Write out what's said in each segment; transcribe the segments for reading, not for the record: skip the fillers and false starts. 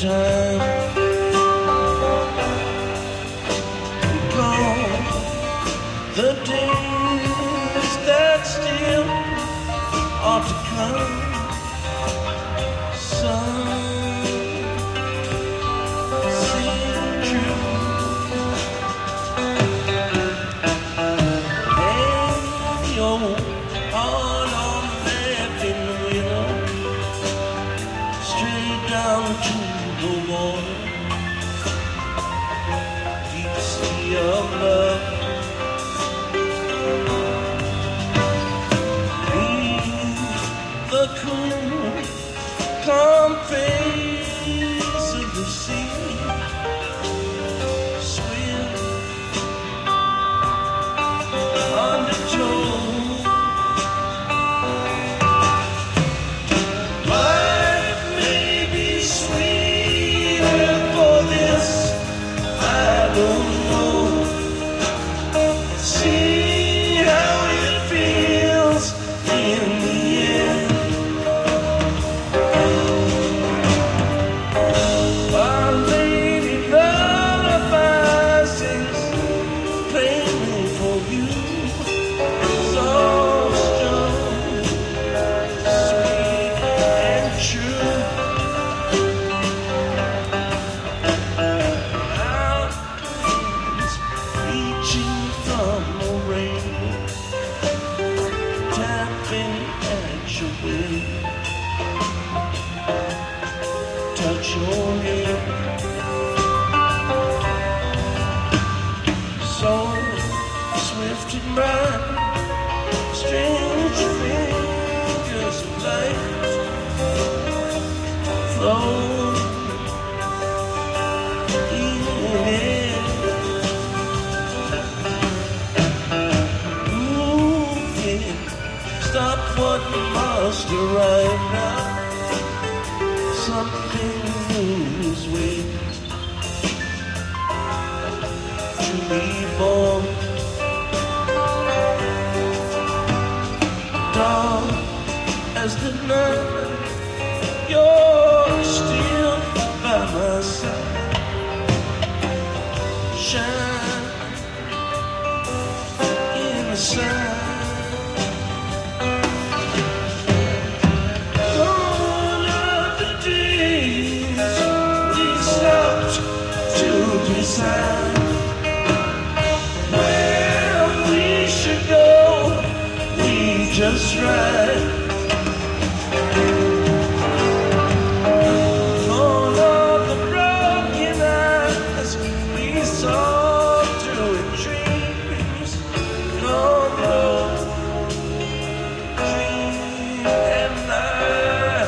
time. Gone the days that still are to come. Some seem true. Hang your heart on left in the window, straight down to the water, deep sea of love. Leave the cool, calm face of the sea. Swim undertow. Life may be sweeter for this, I don't know. See how it feels in the end. Our lady lullaby sings plainly for you. So strong, sweet and true. Mountains reaching from the rain, tapping at your wing. Touch your hair, so swift and bright. Strange fingers of light flow in it, moving. Stop what must arrive now. Something new is waiting to be born. Dark as the night, you're still by my side. Shine in the sun. Gone are the days we stopped to decide where we should go. We just ride. Gone are the broken eyes we saw through dreams. Gone are dream and night.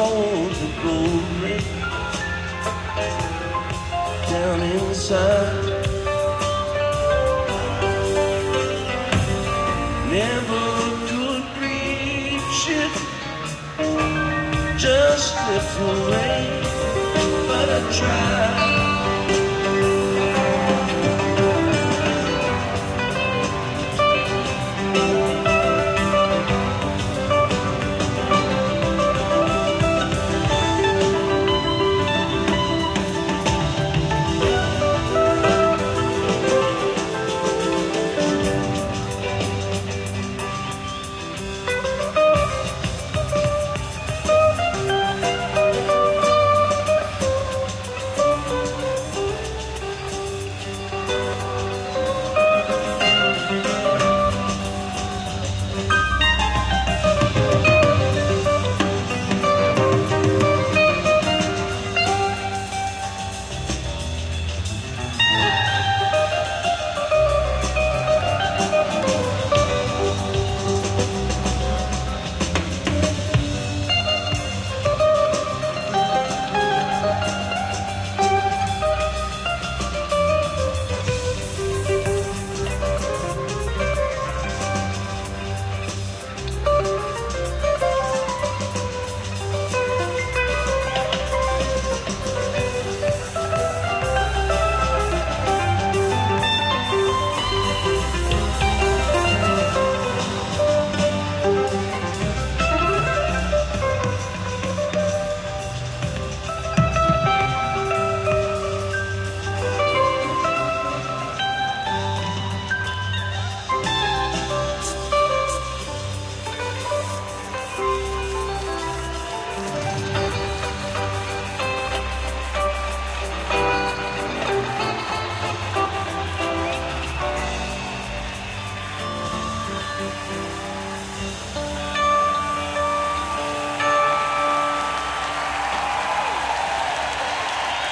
hold the glory down inside. Never could reach it, just slipped away, but I tried.